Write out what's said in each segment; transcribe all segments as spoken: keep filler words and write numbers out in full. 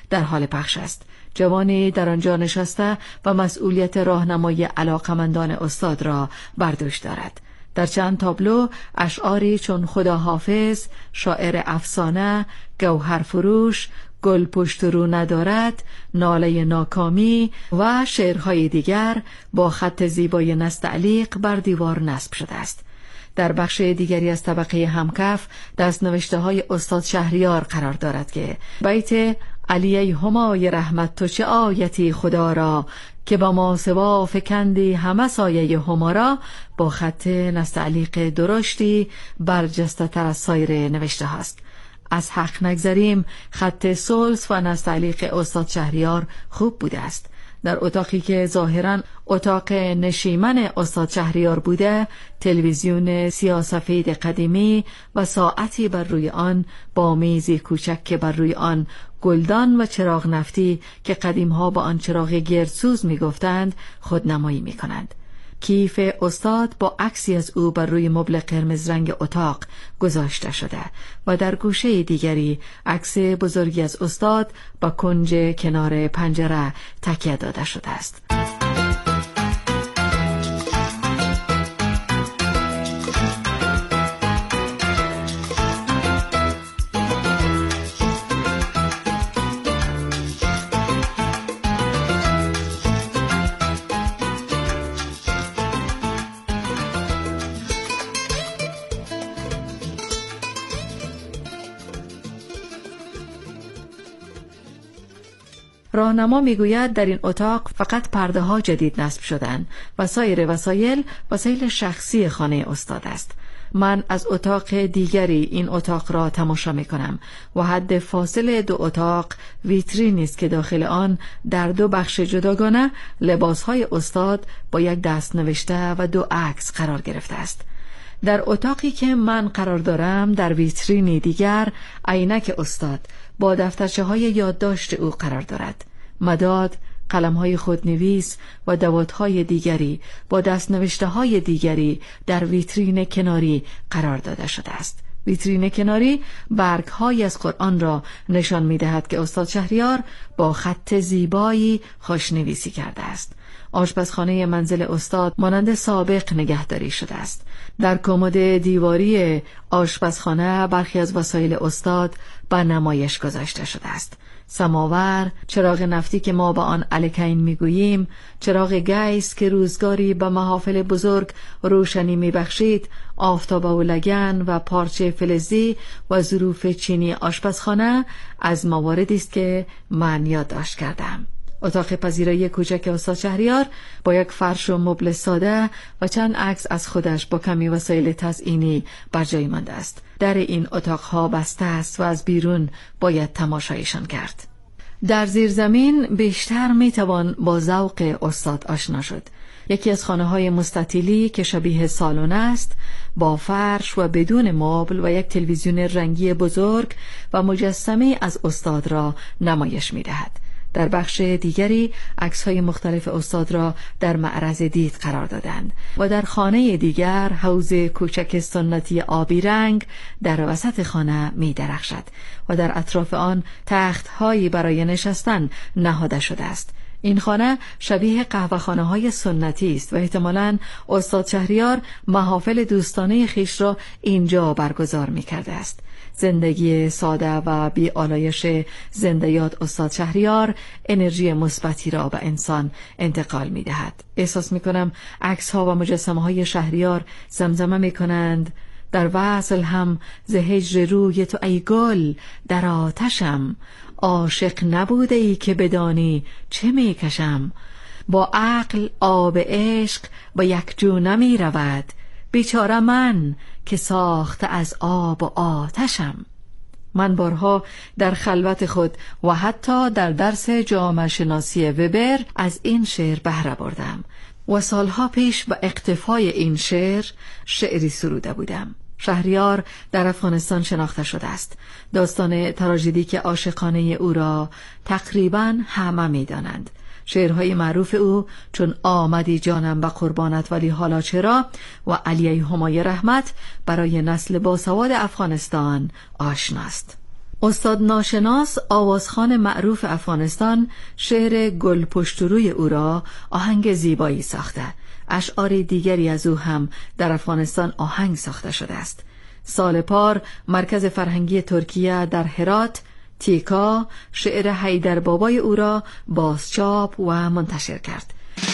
در حال پخش است. جوانی در آنجا نشسته و مسئولیت راهنمایی علاقمندان استاد را بر دوش دارد. در چند تابلو اشعاری چون خدا حافظ، شاعر افسانه، گوهر فروش، گل پشت رو ندارد، ناله ناکامی و شعرهای دیگر با خط زیبای نستعلیق بر دیوار نصب شده است. در بخش دیگری از طبقه همکف دست‌نوشته های استاد شهریار قرار دارد که بیت علی ای همای رحمت تو چه آیتی خدا را، که با ما سوا فکندی همه سایه هما را، با خط نستعلیق درشتی برجسته تر از سایر نوشته هاست. از حق نگذریم، خط سلس و نستعلیق استاد شهریار خوب بوده است. در اتاقی که ظاهراً اتاق نشیمن استاد شهریار بوده، تلویزیون سیاه‌سفید قدیمی و ساعتی بر روی آن با میزی کوچک که بر روی آن گلدان و چراغ نفتی که قدیم‌ها با آن چراغ گردسوز می‌گفتند خودنمایی می‌کنند. کیف استاد با عکسی از او بر روی مبل قرمز رنگ اتاق گذاشته شده و در گوشه دیگری عکس بزرگی از استاد با کنج کنار پنجره تکیه داده شده است. راهنما میگوید در این اتاق فقط پرده ها جدید نصب شدن و سایر وسایل وسایل شخصی خانه استاد است. من از اتاق دیگری این اتاق را تماشا می کنم و حد فاصله دو اتاق ویترینی است که داخل آن در دو بخش جداگانه لباس های استاد با یک دست نوشته و دو عکس قرار گرفته است. در اتاقی که من قرار دارم در ویترینی دیگر عینک استاد با دفترچه های یادداشت او قرار دارد. مداد، قلم های خودنویس و دواتهای دیگری با دست نوشته های دیگری در ویترین کناری قرار داده شده است. ویترین کناری برگ های از قرآن را نشان می دهد که استاد شهریار با خط زیبایی خوشنویسی کرده است. آشپزخانه منزل استاد مانند سابق نگهداری شده است. در کمد دیواری آشپزخانه برخی از وسایل استاد به نمایش گذاشته شده است. سماور، چراغ نفتی که ما با آن الکین میگوییم، چراغ گیس که روزگاری به محافل بزرگ روشنی میبخشید، آفتاب و لگن و پارچه فلزی و ظروف چینی آشپزخانه از مواردی است که من یادداشت کردم. اتاق پذیرایی کوچک استاد شهریار با یک فرش و مبل ساده و چند عکس از خودش با کمی وسایل تزئینی بر جای مانده است. در این اتاقها بسته است و از بیرون باید تماشایشان کرد. در زیرزمین بیشتر میتوان با ذوق استاد آشنا شد. یکی از خانه‌های مستطیلی که شبیه سالن است، با فرش و بدون مبل و یک تلویزیون رنگی بزرگ و مجسمه از استاد را نمایش می‌دهد. در بخش دیگری عکس‌های مختلف استاد را در معرض دید قرار دادند و در خانه دیگر حوض کوچک سنتی آبی رنگ در وسط خانه می درخشد و در اطراف آن تخت‌هایی برای نشستن نهاده شده است. این خانه شبیه قهوه‌خانه های سنتی است و احتمالاً استاد شهریار محافل دوستانه خیش را اینجا برگزار می کرده است. زندگی ساده و بی آلایش زنده‌یاد استاد شهریار انرژی مثبتی را به انسان انتقال می دهد. احساس می کنم عکس ها و مجسمه های شهریار زمزمه می کنند: در وصل هم ز هجر روی تو ای گل در آتشم، عاشق نبوده ای که بدانی چه می کشم، با عقل آب عشق و یک جو نمی رود، بیچاره من که ساخته از آب و آتشم. من بارها در خلوت خود و حتی در درس جامعه شناسی وبر از این شعر بهره بردم و سالها پیش به اقتفای این شعر شعری سروده بودم. شهریار در افغانستان شناخته شده است. داستان تراژدی که عاشقانه او را تقریباً همه می دانند. شعرهای معروف او چون آمدی جانم به قربانت ولی حالا چرا و علی همای رحمت برای نسل باسواد افغانستان آشناست. استاد ناشناس، آوازخوان معروف افغانستان، شعر گل پشتروی او را آهنگ زیبایی ساخته. اشعار دیگری از او هم در افغانستان آهنگ ساخته شده است. سال پار مرکز فرهنگی ترکیه در هرات تیکا شعر حیدر بابای او را بازچاپ و منتشر کرد.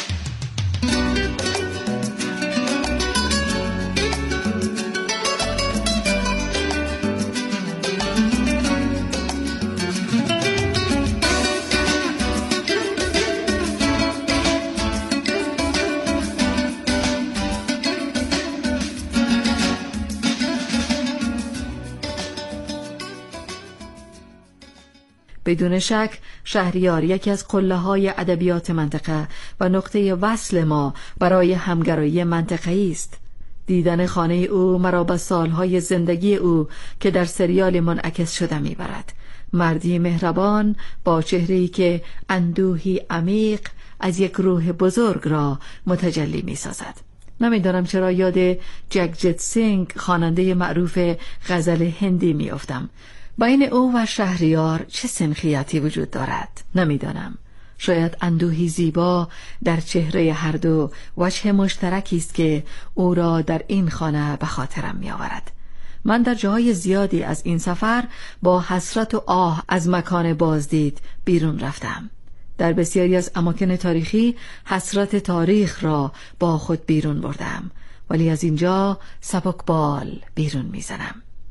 بدون شک شهریار یکی از قله‌های ادبیات منطقه و نقطه وصل ما برای همگرایی منطقه‌ای است. دیدن خانه او مرا به سالهای زندگی او که در سریال منعکس شده میبرد. مردی مهربان با چهره‌ای که اندوهی عمیق از یک روح بزرگ را متجلی می‌سازد. نمیدانم چرا یاد جگجیت سینگ خواننده معروف غزل هندی میافتم. بین او و شهریار چه سنخیتی وجود دارد نمیدانم. شاید اندوهی زیبا در چهره هر دو وجه مشترکی است که او را در این خانه به خاطرم می آورد. من در جاهای زیادی از این سفر با حسرت و آه از مکان بازدید بیرون رفتم. در بسیاری از اماکن تاریخی حسرت تاریخ را با خود بیرون بردم، ولی از اینجا سبکبال بیرون میزنم.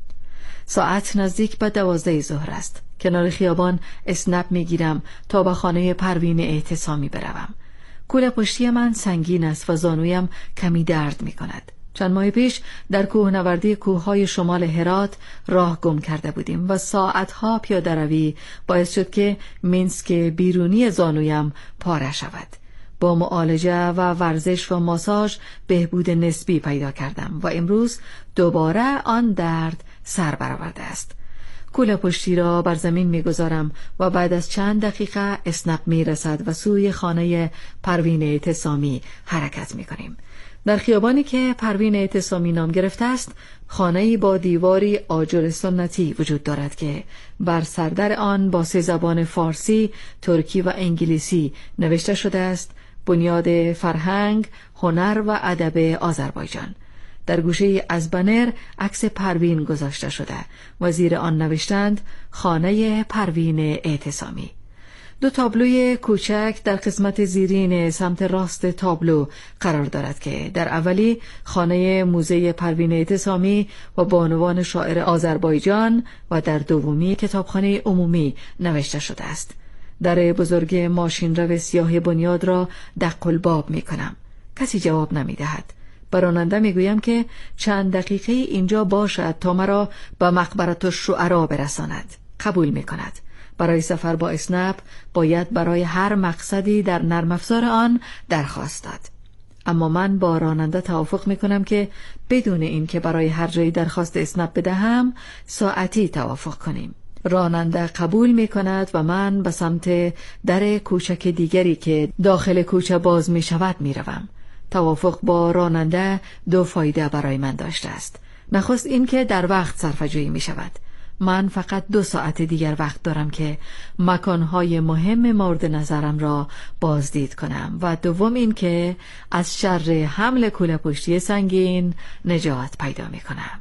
ساعت نزدیک به دوازده ظهر است. کنار خیابان اسنپ میگیرم تا به خانه پروین اعتصامی بروم. کوله پشتی من سنگین است و زانویم کمی درد میکند. چند ماه پیش در کوهنوردی کوههای شمال هرات راه گم کرده بودیم و ساعتها پیاده روی باعث شد که مینسک بیرونی زانویم پاره شود. با معالجه و ورزش و ماساژ بهبود نسبی پیدا کردم و امروز دوباره آن درد سر برآورده است. کوله پشتی را بر زمین میگذارم و بعد از چند دقیقه اسنپ میرسد و سوی خانه پروین اعتصامی حرکت میکنیم. در خیابانی که پروین اعتصامی نام گرفته است، خانه‌ای با دیواری آجر سنتی وجود دارد که بر سردر آن با سه زبان فارسی، ترکی و انگلیسی نوشته شده است: بنیاد فرهنگ، هنر و ادب آذربایجان. در گوشه از بنر عکس پروین گذاشته شده و زیر آن نوشتند خانه پروین اعتصامی. دو تابلوی کوچک در قسمت زیرین سمت راست تابلو قرار دارد که در اولی خانه موزه پروین اعتصامی و بانوان شاعر آذربایجان و در دومی کتابخانه عمومی نوشته شده است. در بزرگ ماشین رو سیاه بنیاد را دق الباب می کنم. کسی جواب نمی دهد. به راننده می گویم که چند دقیقه اینجا باشد تا مرا به مقبرة الشعراء برساند. قبول می کند. برای سفر با اسنپ باید برای هر مقصدی در نرم افزار آن درخواست داد. اما من با راننده توافق می کنم که بدون این که برای هر جایی درخواست اسنپ بدهم ساعتی توافق کنیم. راننده قبول می کند و من به سمت در کوچک دیگری که داخل کوچه باز می شود می روم. توافق با راننده دو فایده برای من داشته است. نخست این که در وقت صرفه‌جویی می شود. من فقط دو ساعت دیگر وقت دارم که مکانهای مهم مورد نظرم را بازدید کنم و دوم این که از شر حمل کوله پشتی سنگین نجات پیدا می کنم.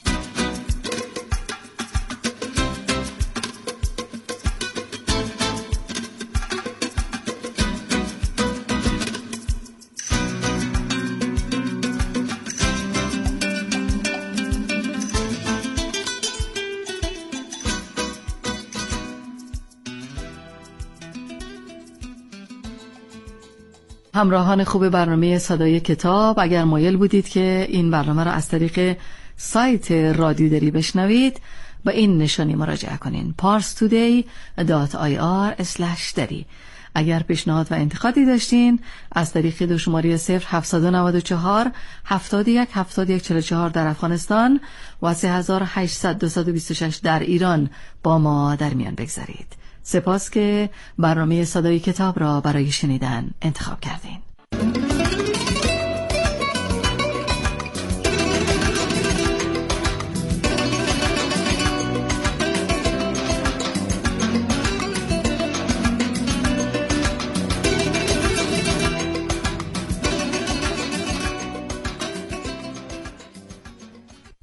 همراهان خوب برنامه صدای کتاب، اگر مایل بودید که این برنامه را از طریق سایت رادیو دری بشنوید به این نشانی مراجعه کنین: پارس تودی دات آی آر اسلش دری. اگر پیشنهاد و انتقادی داشتین از طریق دو شماره صفر هفت نه چهار هفتاد و یک هفتاد و یک چهل و چهار در افغانستان و سه هزار و هشتصد و بیست و شش در ایران با ما در میان بگذارید. سپاس که برنامه صدای کتاب را برای شنیدن انتخاب کردین.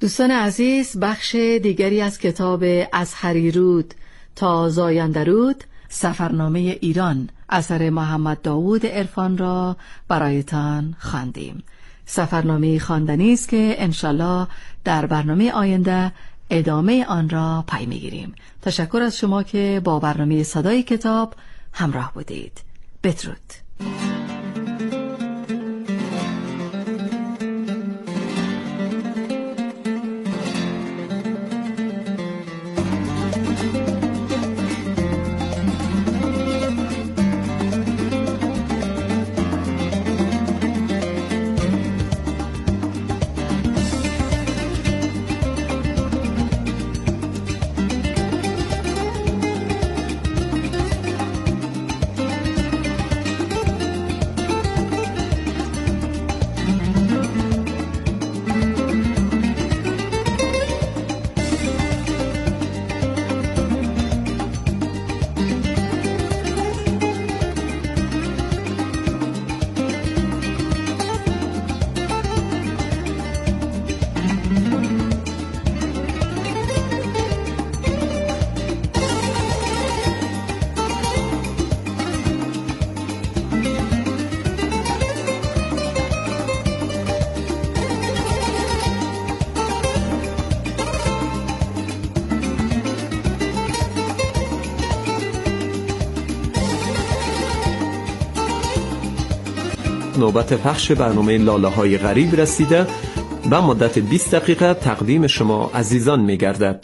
دوستان عزیز، بخش دیگری از کتاب از هریرود تا زایندرود، سفرنامه ایران اثر محمد داوود عرفان را برایتان خواندیم. سفرنامه خواندنی است که انشالله در برنامه آینده ادامه آن را پی میگیریم. تشکر از شما که با برنامه صدای کتاب همراه بودید. بدرود. نوبت پخش برنامه لاله های غریب رسیده و مدت بیست دقیقه تقدیم شما عزیزان می گردد.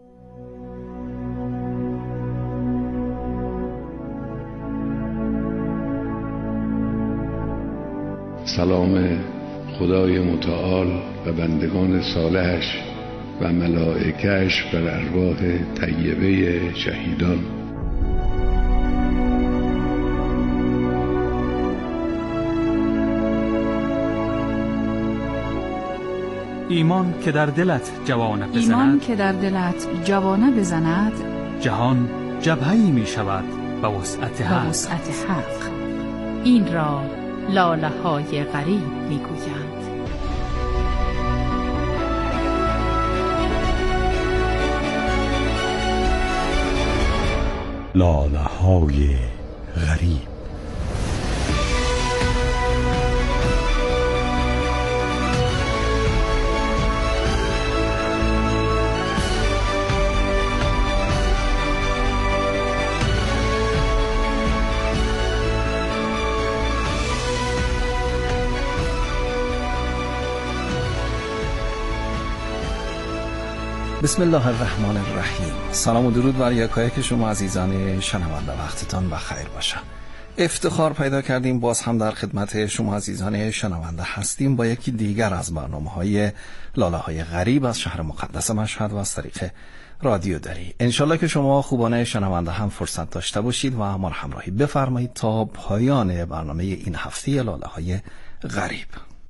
سلام خدای متعال و بندگان صالحش و ملائکه‌اش بر ارواح طیبه شهیدان. ایمان که در دلت جوانه بزند، ایمان که در دلت جوانه بزند، جهان جبهه‌ای می شود به وسعت حق. به وسعت حق. این را لاله های غریب می گویند. لاله های غریب. بسم الله الرحمن الرحیم. سلام و درود بر یکایک شما عزیزان شنونده، وقتتان بخیر باشه. افتخار پیدا کردیم باز هم در خدمت شما عزیزان شنونده هستیم با یکی دیگر از برنامه‌های لاله های غریب از شهر مقدس مشهد و از طریق رادیو دری. انشالله که شما خوبانه شنونده هم فرصت داشته باشید و ما همراهی بفرمایید تا پایان برنامه این هفته لاله های غریب.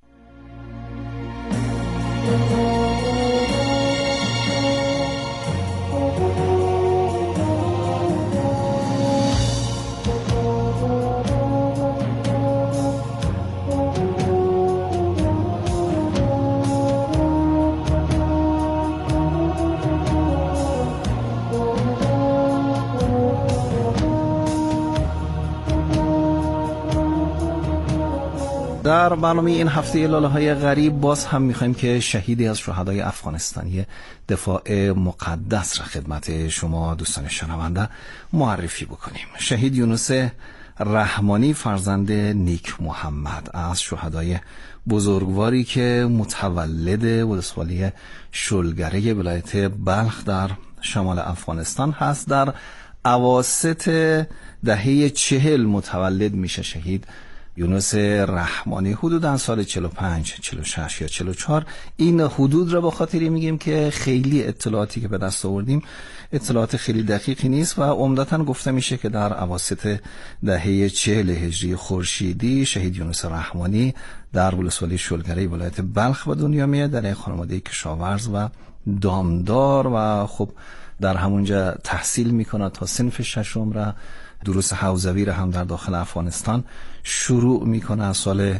در برنامه این هفته لاله های غریب باز هم میخوایم که شهیدی از شهدای افغانستانی دفاع مقدس را خدمت شما دوستان شنونده معرفی بکنیم. شهید یونس رحمانی فرزند نیک محمد از شهدای بزرگواری که متولد ولسوالی شلگره ولایت بلخ در شمال افغانستان هست، در اواسط دهه چهل متولد میشه. شهید یونس رحمانی حدوداً سال چهل و پنج، چهل و شش یا چهل و چهار. این حدود را با خاطری میگیم که خیلی اطلاعاتی که به دست آوردیم اطلاعات خیلی دقیقی نیست و عمدتاً گفته میشه که در اواسط دهه چهل هجری خورشیدی شهید یونس رحمانی در ولسوالی شلگره ولایت بلخ به دنیا میاد، در یک خانواده کشاورز و دامدار و خب در همونجا تحصیل میکنه تا صنف ششم را. دروس حوزوی را هم در داخل افغانستان شروع میکنه. از سال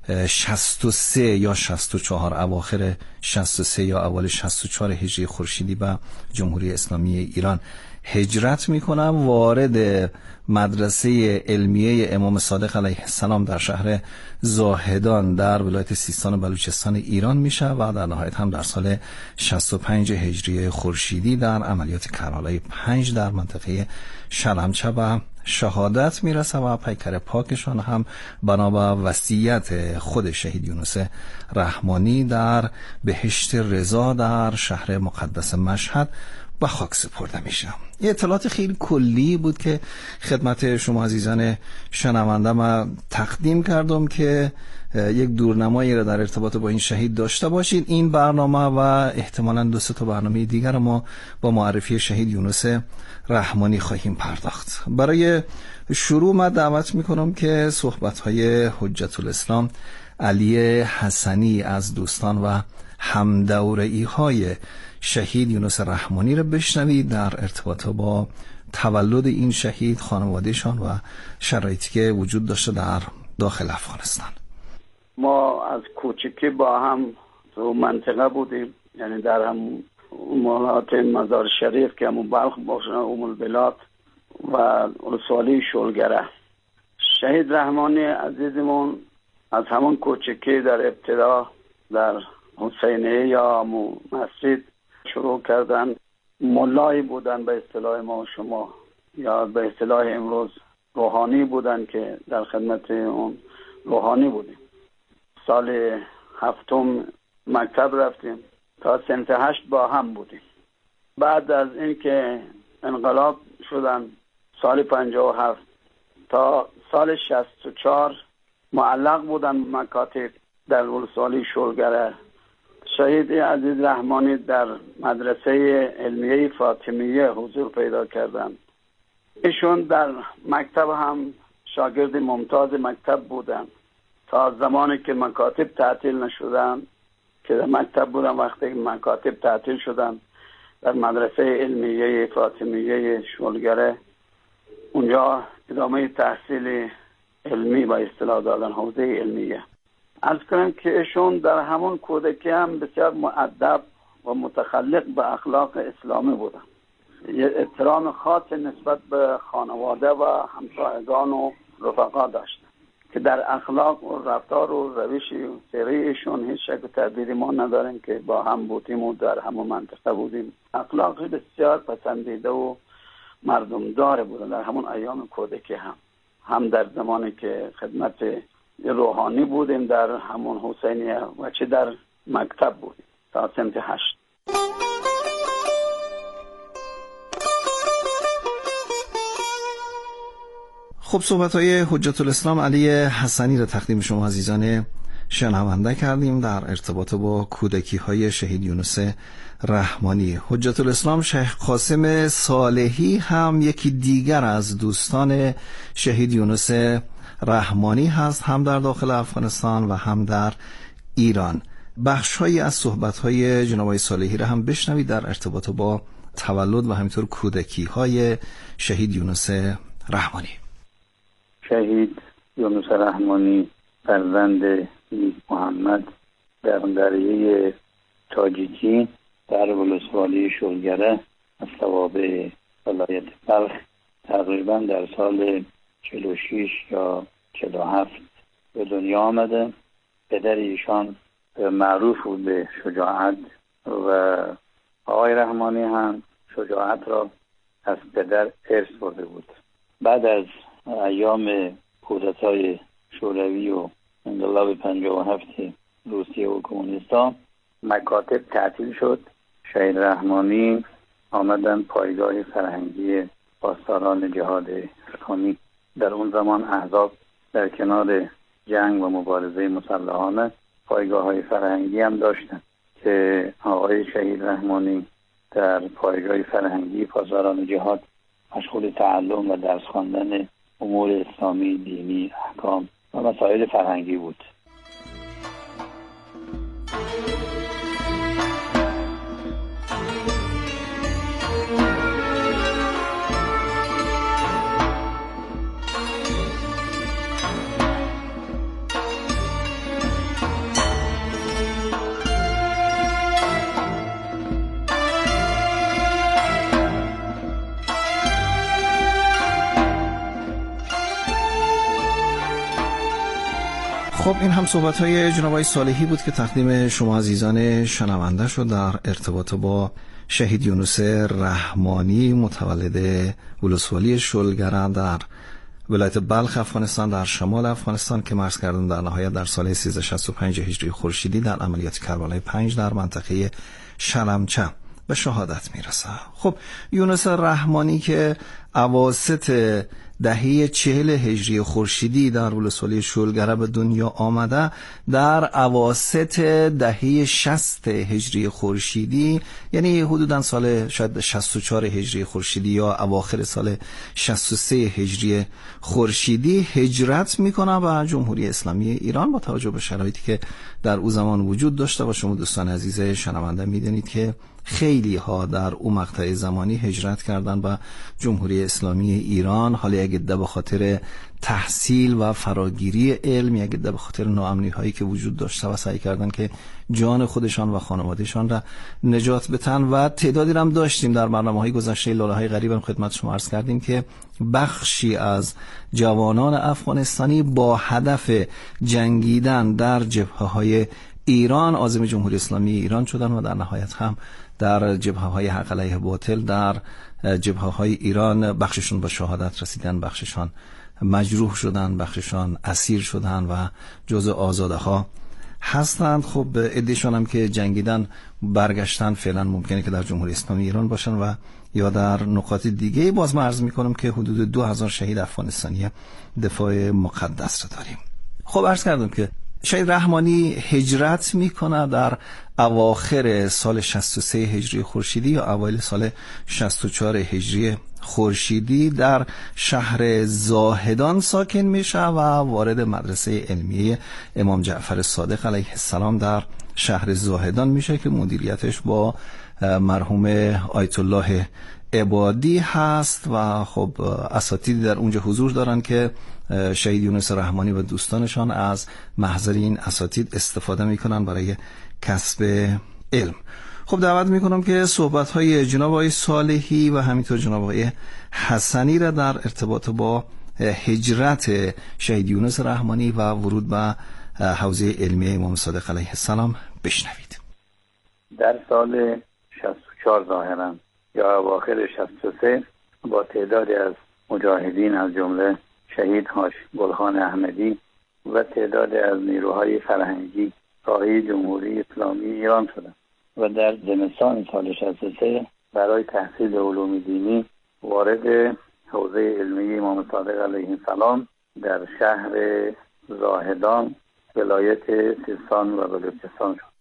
شصت و سه یا شصت و چهار، اواخر شصت و سه یا اول شصت و چهار هجری خورشیدی به جمهوری اسلامی ایران هجرت میکنم. وارد مدرسه علمیه امام صادق علیه السلام در شهر زاهدان در ولایت سیستان و بلوچستان ایران میشه و در نهایت هم در سال شصت و پنج هجری خورشیدی در عملیات کربلای پنج در منطقه شلمچه و شهادت میرسه و پیکر پاکشان هم بنا به وصیت خود شهید یونس رحمانی در بهشت رضا در شهر مقدس مشهد به خاک سپرده میشه. یه اطلاعات خیلی کلی بود که خدمت شما عزیزان شنونده ما تقدیم کردم که یک دورنمایی را در ارتباط با این شهید داشته باشید. این برنامه و احتمالاً دو سه تا برنامه دیگر ما با معرفی شهید یونس رحمانی خواهیم پرداخت. برای شروع من دعوت میکنم که صحبت‌های حجت الاسلام علی حسنی از دوستان و همدوره‌ای‌های شهید یونس رحمانی را بشنوید در ارتباط با تولد این شهید، خانوادهشان و شرایطی که وجود داشته در داخل افغانستان. ما از کوچکی با هم تو منطقه بودیم، یعنی در هم مولات مزار شریف که همون بلخ باشه، ام البلاد و ولسوالی شولگره. شهید رحمانی عزیزمون از همون کوچکی در ابتدا در حسینیه یا مسجد شروع کردن. ملایی بودن به اصطلاح ما و شما، یا به اصطلاح امروز روحانی بودن که در خدمت اون روحانی بودیم. سال هفتم مکتب رفتیم تا سنت هشت با هم بودیم. بعد از اینکه انقلاب شدن سال پنجاه و هفت تا سال شصت و چهار معلق بودن مکاتب در ولسوالی شولگره. شهید عزیز رحمانی در مدرسه علمیه فاطمیه حضور پیدا کردن. ایشون در مکتب هم شاگرد ممتاز مکتب بودن تا زمانی که مکاتب تعطیل نشدن، که در مکتب بودن. وقتی مکاتب تعطیل شدن در مدرسه علمیه فاطمیه شولگره اونجا ادامه تحصیل علمی با اصطلاح دادن، حوزه علمیه. عرض کنم که ایشون در همون کودکی هم بسیار مؤدب و متخلق به اخلاق اسلامی بودن. یه احترام خاص نسبت به خانواده و همسایگان و رفقا داشتن که در اخلاق و رفتار و روش و سیره ایشون هیچ شک و تردیدی ما نداریم که با هم بودیم و در همون منطقه بودیم. اخلاقی بسیار پسندیده و مردمدار بودن در همون ایام کودکی هم هم در زمانی که خدمت روحانی بودیم در همون حسینیه و چه در مکتب بودیم تا سنت هشت. خب صحبت‌های حجت الاسلام علی حسنی را تقدیم شما عزیزان شنونده کردیم در ارتباط با کودکی‌های شهید یونس رحمانی. حجت الاسلام شیخ قاسم صالحی هم یکی دیگر از دوستان شهید یونس رحمانی هست، هم در داخل افغانستان و هم در ایران. بخش‌هایی از صحبت‌های جناب آقای صالحی را هم بشنوید در ارتباط با تولد و همینطور کودکی‌های شهید یونس رحمانی. شهید یونس رحمانی فرزند محمد در قریه تاجیکی در ولسوالی شولگره از توابع ولایت بلخ تقریبا در سال چهل و شش یا چهل و هفت به دنیا آمده. پدر ایشان معروف بود به شجاعت و آقای رحمانی هم شجاعت را از پدر ارث برده بود. بعد از ایام کودتای شوروی و انقلاب پنجاه و هفت روسیه و کمونیستان مکاتب تعطیل شد. شهید رحمانی آمدن پایگاه فرهنگی پاسداران جهاد اسلامی. در اون زمان احزاب در کنار جنگ و مبارزه مسلحانه پایگاه های فرهنگی هم داشتن که آقای شهید رحمانی در پایگاه فرهنگی پاسداران جهاد مشغول تعلم و درس خواندن امور اسلامی، دینی، احکام و مسائل فرهنگی بود. خب این هم صحبت‌های جناب آقای صالحی بود که تقدیم شما عزیزان شنونده شد در ارتباط با شهید یونس رحمانی متولد ولسوالی شلگره در ولایت بلخ افغانستان در شمال افغانستان که مرز کردن در نهایت در سال سیزده شصت و پنج هجری خورشیدی در عملیات کربلای پنج در منطقه شلمچه به شهادت میرسه. خب یونس رحمانی که اواسط دهه چهل هجری خورشیدی در ولسوالی شلگره به دنیا آمده، در اواسط دهه شصت هجری خورشیدی یعنی حدوداً سال شاید شصت و چهار هجری خورشیدی یا اواخر سال شصت و سه هجری خورشیدی هجرت میکنه به جمهوری اسلامی ایران با توجه به شرایطی که در او زمان وجود داشته و شما دوستان عزیز شنونده میدونید که خیلی ها در اون مقطع زمانی هجرت کردن به جمهوری اسلامی ایران، حالا یک عده به خاطر تحصیل و فراگیری علم، یک عده به خاطر ناامنی هایی که وجود داشته و سعی کردن که جان خودشان و خانوادهشان را نجات بدن و تعدادی هم داشتیم در برنامه‌های گذشته لاله های غریب هم خدمت شما عرض کردیم که بخشی از جوانان افغانستانی با هدف جنگیدن در جبهه‌های ایران عازم جمهوری اسلامی ایران شدن و در نهایت هم در جبهه‌های حق علیه باطل در جبهه‌های ایران بخششون به شهادت رسیدن، بخششان مجروح شدن، بخششان اسیر شدن و جزء آزاده ها هستند. خب عده‌شون هم که جنگیدن برگشتن، فعلا ممکنه که در جمهوری اسلامی ایران باشن و یا در نقاط دیگه. باز من عرض می‌کنم که حدود دو هزار شهید افغانستانی دفاع مقدس رو داریم. خب عرض کردم که شهید رحمانی هجرت میکنه در اواخر سال شصت و سه هجری خورشیدی یا اوایل سال شصت و چهار هجری خورشیدی در شهر زاهدان ساکن میشه و وارد مدرسه علمیه امام جعفر صادق علیه السلام در شهر زاهدان میشه که مدیریتش با مرحوم آیت الله عبادی هست و خب اساتیدی در اونجا حضور دارن که شهید یونس رحمانی و دوستانشان از محضر این اساتید استفاده میکنن برای کسب علم. خب دعوت میکنم که صحبت‌های جناب آقای صالحی و همینطور جناب آقای حسنی را در ارتباط با هجرت شهید یونس رحمانی و ورود به حوزه علمیه امام صادق علیه السلام بشنوید. در سال شصت و چهار ظاهرا یا اواخر شصت و سه با تعدادی از مجاهدین از جمله شهید هاش گلخان احمدی و تعدادی از نیروهای فرهنگی راهی جمهوری اسلامی ایران شدند و در زمستان سال شصت و سه برای تحصیل علوم دینی وارد حوزه علمی امام صادق علیه السلام در شهر زاهدان ولایت سیستان و بلوچستان شد.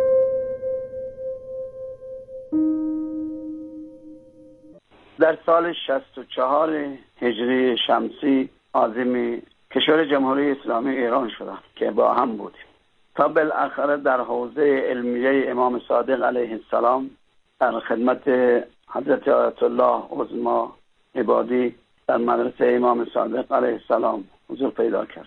در سال شصت و چهار هجری شمسی عازم کشور جمهوری اسلامی ایران شدند که با هم بودیم تا بالاخره در حوزه علمیه امام صادق علیه السلام در خدمت حضرت آیت الله عظمی عبادی در مدرسه امام صادق علیه السلام حضور پیدا کرد.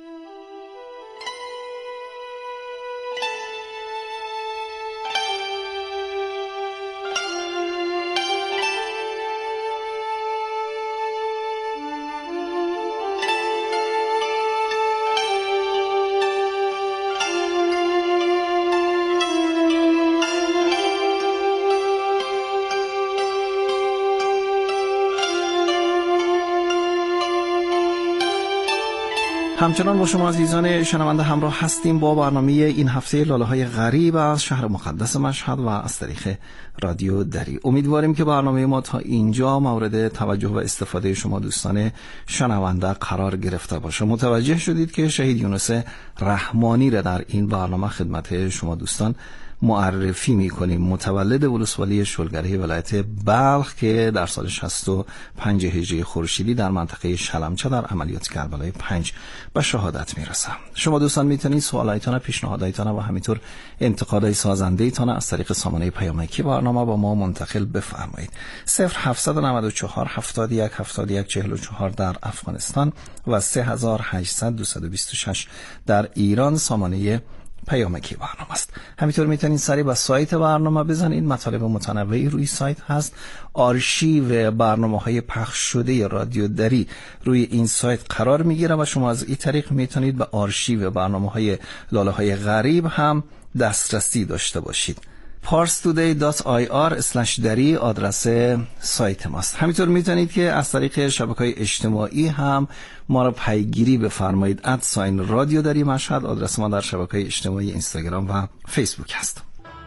همچنان با شما عزیزان شنونده همراه هستیم با برنامه این هفته لاله های غریب از شهر مقدس مشهد و از طریق رادیو دری. امیدواریم که برنامه ما تا اینجا مورد توجه و استفاده شما دوستان شنونده قرار گرفته باشه. متوجه شدید که شهید یونس رحمانی را در این برنامه خدمت شما دوستان معرفی میکنیم. متولد ولسوالی شلگره ولایت بلخ که در سال شصت و پنج هجری خورشیدی در منطقه شلمچه در عملیات کربلای پنج به شهادت میرسه. شما دوستان میتونید سوالایتان، پیشنهادایتان و همینطور انتقادهای سازنده‌ایتان از طریق سامانه پیامکی برنامه با ما منتقل بفرمایید. صفر هفتصد و نود و چهار هفتاد و یک هفتاد و یک چهل و چهار در افغانستان و سه هزار و هشتصد دویست و بیست و شش در ایران سامانه پیامکی برنامه است. همینطور میتونید سریع به سایت برنامه بزنید. مطالب متنوعی روی سایت هست. آرشیو برنامه‌های پخش شده رادیو دری روی این سایت قرار میگیره و شما از این طریق میتونید به آرشیو برنامه‌های لاله‌های غریب هم دسترسی داشته باشید. پارس تودی دات آی آر اسلش دری آدرس سایت ماست. همینطور میتونید که از طریق شبکه‌های اجتماعی هم ما را پیگیری بفرمایید. ادساین رادیو دری مشهد آدرس ما در شبکه‌های اجتماعی اینستاگرام و فیسبوک هست.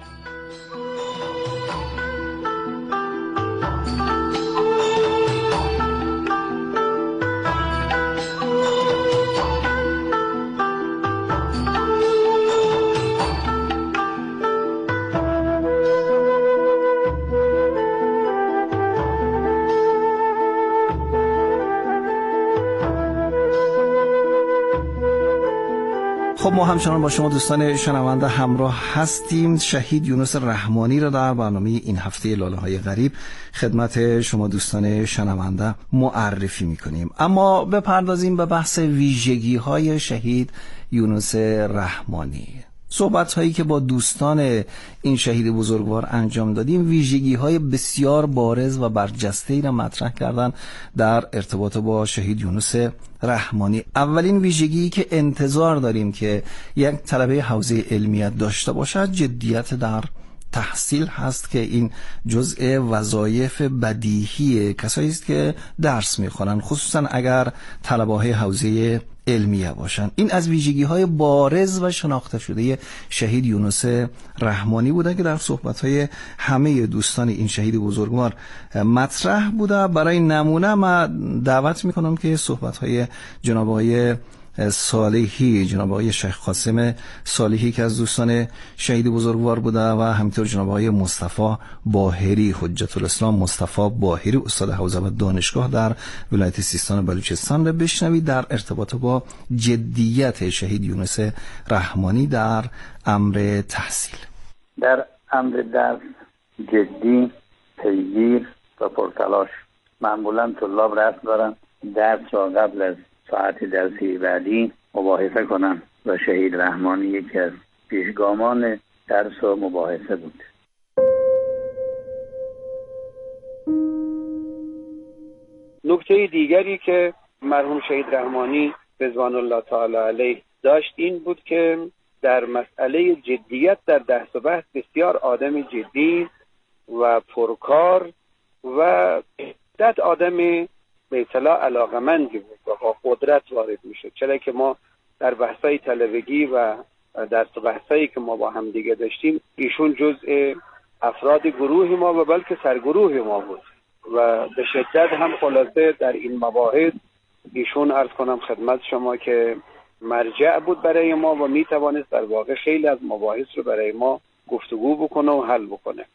خب ما همچنان با شما دوستان شنونده همراه هستیم. شهید یونس رحمانی را در برنامه این هفته لاله های غریب خدمت شما دوستان شنونده معرفی میکنیم. اما بپردازیم به بحث ویژگی های شهید یونس رحمانی. صحبت هایی که با دوستان این شهید بزرگوار انجام دادیم ویژگی های بسیار بارز و برجسته ای را مطرح کردن در ارتباط با شهید یونس رحمانی. اولین ویژگی که انتظار داریم که یک طلبه حوزه علمیت داشته باشد جدیت در تحصیل هست که این جزء وظایف بدیهی کسایی است که درس میخوانند، خصوصا اگر طلبه های حوزه علمیه باشند. این از ویژگی های بارز و شناخته شده شهید یونس رحمانی بوده که در صحبت های همه دوستان این شهید بزرگوار مطرح بوده. برای نمونه من دعوت میکنم که صحبت های جناب آقای صالحی، جناب آقای شیخ قاسم صالحی که از دوستان شهید بزرگوار بوده و همینطور جناب آقای مصطفی باهری حجت الاسلام مصطفی باهری استاد حوزه و دانشگاه در ولایت سیستان و بلوچستان را بشنوید در ارتباط با جدیت شهید یونس رحمانی در امر تحصیل. در امر درس جدی، پیگیر و پرتلاش. معمولا طلاب رسم دارن درس را قبل از ساعت درسی بعدی مباحثه کنن و شهید رحمانی یکی از پیشگامان درس و مباحثه بود. نکته دیگری که مرحوم شهید رحمانی رضوان الله تعالی علیه داشت این بود که در مسئله جدیت در بحث و بحث بسیار آدم جدی و پرکار و شدت آدم به اطلاع علاقمندی بود و با قدرت وارد میشد. چرا که ما در بحثای طلبگی و در بحثایی که ما با هم دیگه داشتیم ایشون جزء افراد گروه ما و بلکه سرگروه ما بود و به شدت هم خلاصه در این مباحث ایشون عرض کنم خدمت شما که مرجع بود برای ما و میتوانست در واقع خیلی از مباحث رو برای ما گفتگو بکنه و حل بکنه.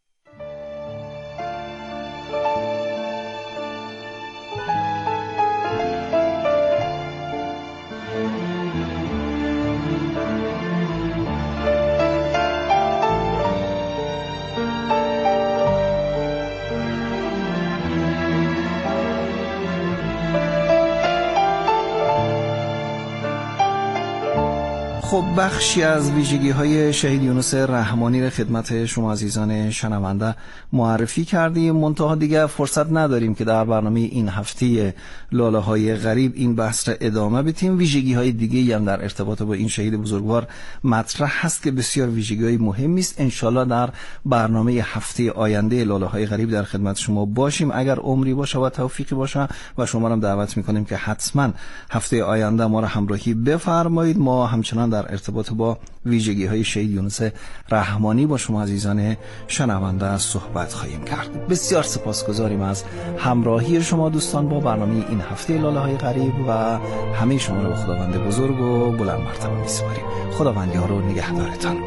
خب بخشی از ویژگی های شهید یونس رحمانی را خدمت شما عزیزان شنونده معرفی کردیم. منتها دیگه فرصت نداریم که در برنامه این هفته لاله های غریب این بحث را ادامه بدیم. ویژگی های دیگه هم در ارتباط با این شهید بزرگوار مطرح هست که بسیار ویژگی های مهمی است. انشالله در برنامه هفته آینده لاله های غریب در خدمت شما باشیم اگر عمری باشه و توفیقی باشه و شما را دعوت میکنیم که حتما هفته آینده ما را همراهی بفرمایید. ما همچنان در ارتباط با ویژگی های شهید یونس رحمانی با شما عزیزان شنونده صحبت خواهیم کرد. بسیار سپاسگزاریم از همراهی شما دوستان با برنامه این هفته لاله های غریب و همه شما رو به خداوند بزرگ و بلند مرتبه می‌سپاریم. خداوند یار و نگهدارتان.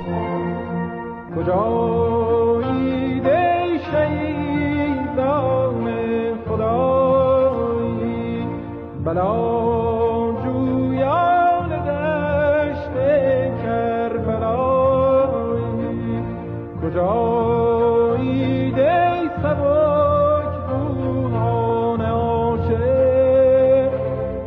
کجایی ای شهیدان خدایی بلا جویان دشت کربلایی کجا